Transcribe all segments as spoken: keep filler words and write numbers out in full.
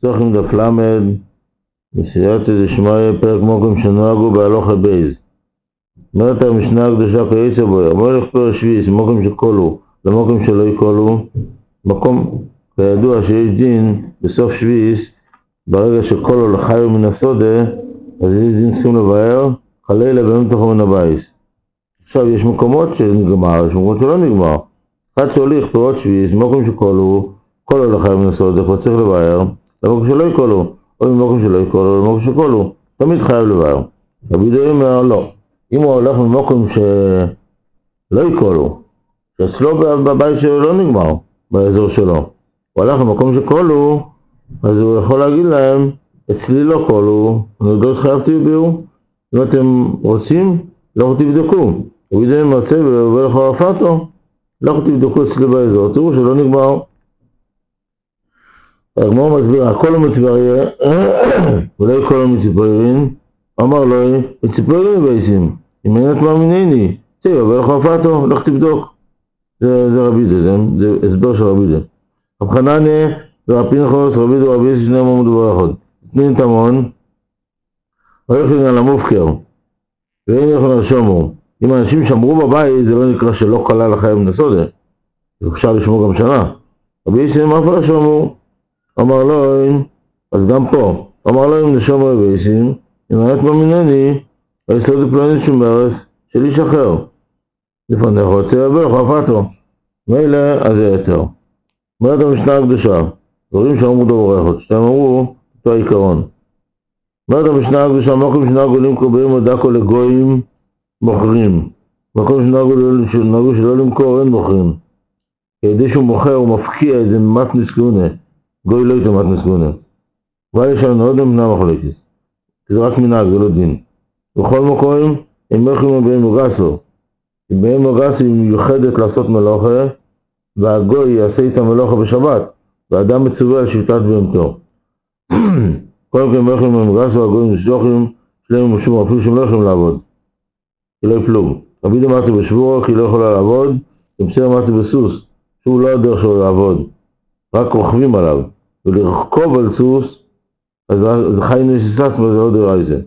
צריכים דף למד, בסייעתא דשמיא, פרק מוקם שנוהגו בהלכה בייז. אומרת המשנה הקדושה כיצא בו, אומר לך פרק שביעי, מוקם שכלו, למוקם שלא יכלו, מקום כידוע שיש דין בסוף שביעיס, ברגע שכלו לחיו מן הסודה, אז יש דין צריכים לבאר, חלילה באמת תוכו מן הבייס. עכשיו יש מקומות שנגמר, יש מקומות שלא נגמר. אחד שהוליך פירות שביעיס, מוקם שכלו, כלו לחיו מן הסודה, כבר צריך לבאר, למוקם שלא יכלו, או ממוקם שלא יכלו, למוקם שכלו, תמיד חייב לבאר. רבי יהודה אומר לא. אם הוא הולך ממוקם שלא יכלו, שאצלו בבית שלו לא נגמר, באזור שלו, הוא הלך למקום שכלו, אז הוא יכול להגיד להם, אצלי לא כלו, אני לא התחייבתי בביאו, אם אתם רוצים, לא תבדקו. רבי יהודה מרצה ועובר לך ערפאתו, לא תבדקו אצלי באזור, תראו שלא נגמר. הגמרא מסביר, הכל מטבריה, אולי כל מציפוירין, אמר לו, מציפוירין בייסים, אם אין את מאמיניני, צא, עובר לך ערפאתו, לך תבדוק. זה, זה רבי יהודה, זה, זה הסבר של רבי יהודה. רב חנניה ורב פנחס, רבי יהודה ורבי יהודה, שניהם עמדו ביחד. תנין תמון, הולכים על המופקר, ואין יכולים לשומו. אם אנשים שמרו בבית, זה לא נקרא שלא כלל לחיים מן הסודה. אפשר לשמור גם שנה. רבי יהודה מה אף לשומו? אמר לו, אז גם פה, אמר לו אם נשום רבי יהודה, אם אין את מאמיניני, היסוד פלונית שומרס של איש אחר. לפניך רוצה עובר לך ערפאתו. מילא, אז זה יותר. אומרת המשנה הקדושה, דברים שאמרו דובר אחד, שאתם אמרו, אותו העיקרון. אומרת המשנה הקדושה, מקום שנהגו למכור באמא דקו לגויים מוכרים. מקום שנהגו שלא למכור אין מוכרים. כדי שהוא מוכר, הוא מפקיע איזה מתנס כהונה. גוי לא איתו מתנס כהונה. אבל יש לנו עוד אמנה מחלקת. זה רק מנהג, זה לא דין. בכל מקום, הם מוכרים באמא גסו. באמא גסו היא מיוחדת לעשות מלוכה, והגוי יעשה איתה מלוכה בשבת, והאדם מצווה על שבטת בהמתו. כל כך הם לא יכולים למגרש והגויים משלוחים, שלהם משום אפילו שהם לא יכולים לעבוד. כי לא יפלוג. רבי יהודה אמרתי בשבוע, כי לא יכולה לעבוד, ובסדר אמרתי בסוס, שהוא לא הדרך שלו לעבוד, רק רוכבים עליו. ולרכוב על סוס, אז זה חי נשיסת, וזה לא דרעי זה.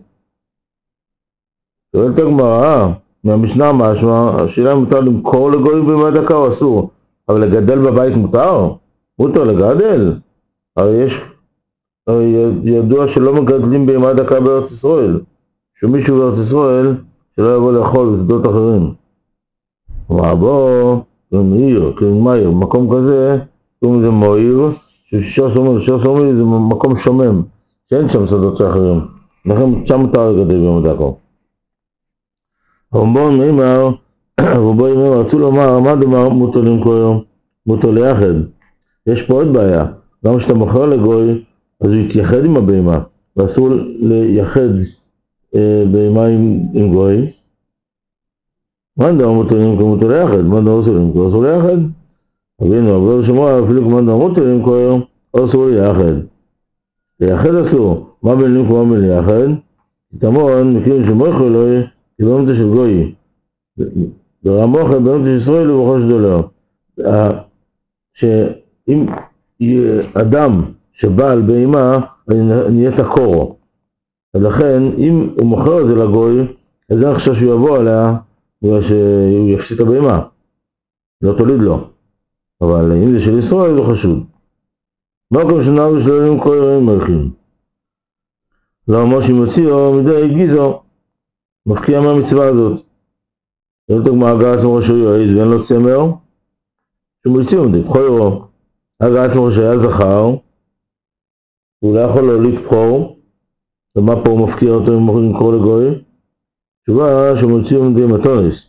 שואלת הגמרא, מהמשנה משמע, השאלה אם מותר למכור לגויים בימי דקה או אסור, אבל לגדל בבית מותר? מותר לגדל. הרי יש, הרי ידוע שלא מגדלים בימי דקה בארץ ישראל. שמישהו בארץ ישראל שלא יבוא לאכול בשדות אחרים. אבל בוא, כמעיר, כמעיר, מקום כזה, קוראים לזה מעיר, ששישה סומי, שישה סומי זה מקום שומם, שאין שם שדות אחרים. לכן שם מותר לגדל בימי דקה. רמב"ן אמר, רמב"ן אמר, רצו לומר, מה דמר מותר למכור? מותר ליחד. יש פה עוד בעיה, גם כשאתה מוכר לגוי, אז הוא יתייחד עם הבהמה, ואסור לייחד אה, בהמה עם, עם גוי. מה דבר מותר למכור? מותר ליחד. מה דבר אסור למכור? אסור ליחד. אבינו, אבל שמוע, אפילו כמו דבר מותר למכור, אסור ליחד. ליחד אסור. מה בין למכור, מה בין ליחד? תמון, מכירים שמוכר לו, כי בהמתו של גוי. ברמוכה, בהמתו של ישראל הוא בחוש דולר. שאם אדם שבא על בהמה, נהיית קורו. ולכן, אם הוא מוכר את זה לגוי, אז אני חושב שהוא יבוא עליה, שהוא יפסיד את הבהמה. לא תוליד לו. אבל אם זה של ישראל, זה חשוד. מקום שנהגו שלא למכור אין מלכים. לא משה מוציאו, מדי גיזו, מפקיע מהמצווה הזאת. לא תגמר הגעת מראשו יועיז ואין לו צמר, שמוציאו מדי, חוירו. הגעת מראשו היה זכר, הוא לא יכול להוליד בכור, ומה פה הוא מפקיע אותו אם הוא למכור לגוי? תשובה שמוציאו מדי מתונס.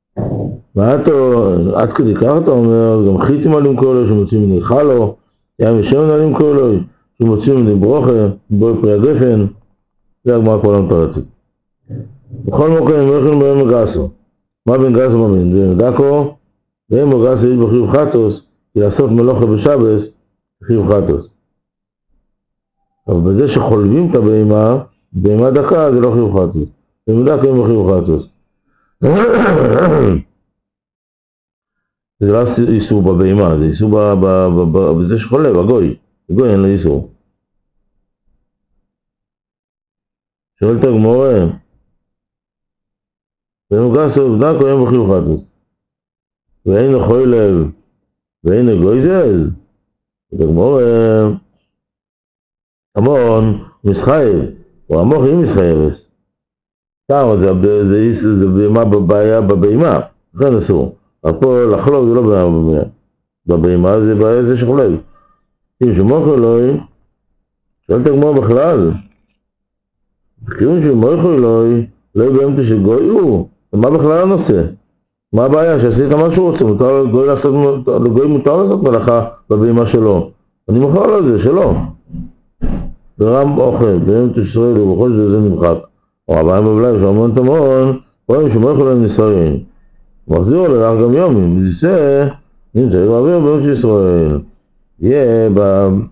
עד כדי כך אתה אומר, גם חיתי מה למכור לו, שמוציאו מדי חלו, ים ושם מה למכור לו, שמוציאו מדי ברוכה, בוי פרי הגפן, זה הגמרא כל המפרצת. בכל מקום הם הולכים בהם גסו. מה בין גסו ומה בין דקו? והם גסו יש בחיוב חטוס, כי לעשות מלוכה בשבס, בחיוב חטוס. אבל בזה שחולבים את הבהמה, בהמה דקה זה לא חיוב חטוס. בהמה דקה הם בחיוב חטוס. זה לא איסור בבהמה, זה איסור בזה שחולב, הגוי. הגוי אין לו איסור. שואל את הגמורה, ומוגס עובדה קוים בחיוב חטוס, ואין לחוי לב, ואין לגויזז, את הגמורה, המון מסחייב, או המוח היא מסחייבס. כמה זה בהמה בבעיה בבהמה, לכן אסור. אבל פה לחלוב זה לא בהמה בבהמה. בבהמה זה בעיה זה שחולב. אם שמוח אלוהי, שואל את הגמורה בכלל, בכיוון שמוח אלוהי, לא יבאמת שגוי הוא, מה בכלל הנושא? מה הבעיה? שעשית מה שהוא רוצה, מותר לגוי לעשות, לגוי מותר לעשות מלאכה בבהמה שלו. אני מוכר לו את זה, שלו. ברם אוכל, באמת ישראל ובכל שזה נמחק. או הבאים בבליים שאומרים את המון, רואים שמוח אלוהי נישאים. מחזיר לו לך גם יומים, וזה נמצא באוויר באמת ישראל. יהיה ב...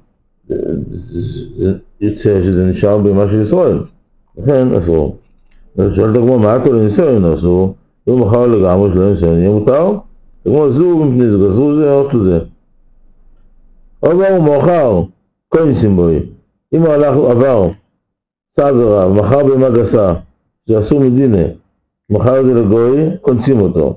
יוצא שזה נשאר במה של ישראל. לכן אסור. שואלת כמו מעטו לניסיון אסור, אם מחר לגמרי שלא ניסיון יהיה מותר, כמו זוג מפני זוג, אסור זה או זה. עבר ומאוחר, כל ניסים בוי. אם הוא הלך עבר, סעברה, ומחר בהמה גסה, זה אסור מדינה, מחר זה לגוי, קונסים אותו.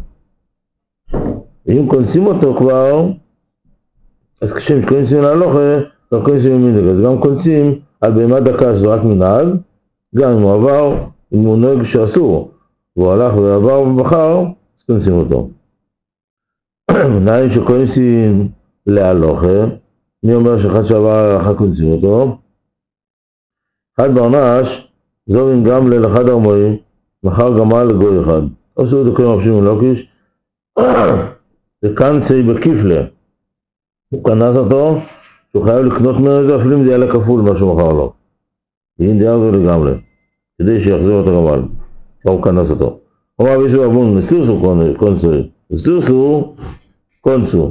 ואם קונסים אותו כבר, אז כשהם קונסים להלוכה, גם קונסים ממינג, אז גם קונסים על בהמה דקה שזה רק מנהג, גם אם הוא עבר, אם הוא נוהג שאסור, והוא הלך ועבר ומחר, אז קונסים אותו. נעים שקונסים להלוכה, מי אומר שאחד שעבר הלכה קונסים אותו? אחד ברנש, זורים גם לאחד הרמואים, מחר גמל לגוי אחד. עשו את הכויים הפשים ולוקיש, זה קנסי בכיפלה. הוא קנס אותו, שהוא חייב לקנות ממנו את זה, אפילו אם זה יעלה כפול מה שהוא מחר לו. ואין דייר זו לגמרי, כדי שיחזיר אותו גמל. הוא קנס אותו. הוא אמר בישהו אבון, נסירסו קונסוי. נסירסו קונסו.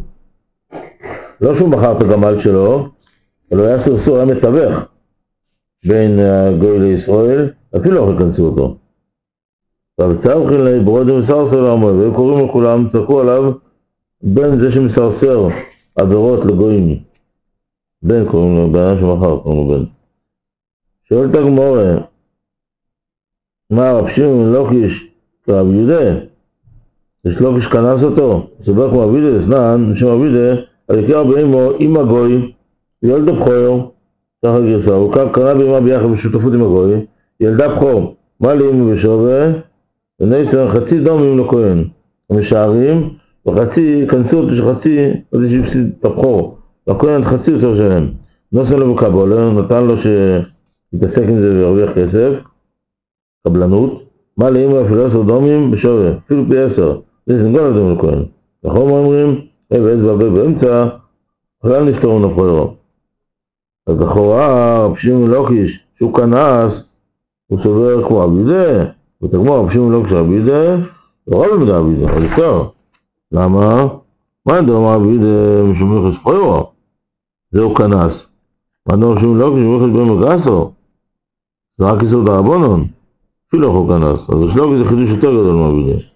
לא שהוא מחר את הגמל שלו, אבל הוא היה סרסור, היה מתווך בין הגוי לישראל, אפילו לא יכנסו אותו. והבצערכין לי ברודים מסרסר לעמוד, והם קוראים לכולם, צחקו עליו, בין זה שמסרסר עבירות לגויים. בין קוראים לו, בין שמחר קוראים לו בין. שואל את הגמורה, מה רב שמעון לוקיש כרב יהודה? יש לוקיש כנס אותו, סבר כמו אבידה, סנן, שם אבידה, על יקר באמו עם הגוי, ילדה בכור, ככה גרסה, הוא קרא באמה ביחד בשותפות עם הגוי, ילדה בכור, מה לאמו בשווה? ונייסר חצי דומים לכהן, המשערים, וחצי, כנסו אותו שחצי, עוד איזשהו פסיד את הבכור, לכהן חצי יותר שלהם. נוסן לו בקבולה, נתן לו שיתעסק עם זה וירוויח כסף, קבלנות, מה לאמו אפילו עשר דומים בשווה, אפילו פי עשר, זה סנגול אדם לכהן. נכון מה אומרים? אבא אצבע באמצע, כלל נפתרו נפוירו. אז לכאורה, רב שמעון לוקיש, שהוא כנס, הוא סובר כמו אבידה, ותגמור רב שמעון לוקיש אבידה, לא רב במידה אבידה, אבל יותר. למה? מה נדבר מה אבידה משום יחס פוירו? זהו כנס. מה נדבר רב שמעון לוקיש משום יחס בהם הגסו? זה רק איסור דרבנן, אפילו לא כנס, אז יש לוקיש זה חידוש יותר גדול מה אבידה.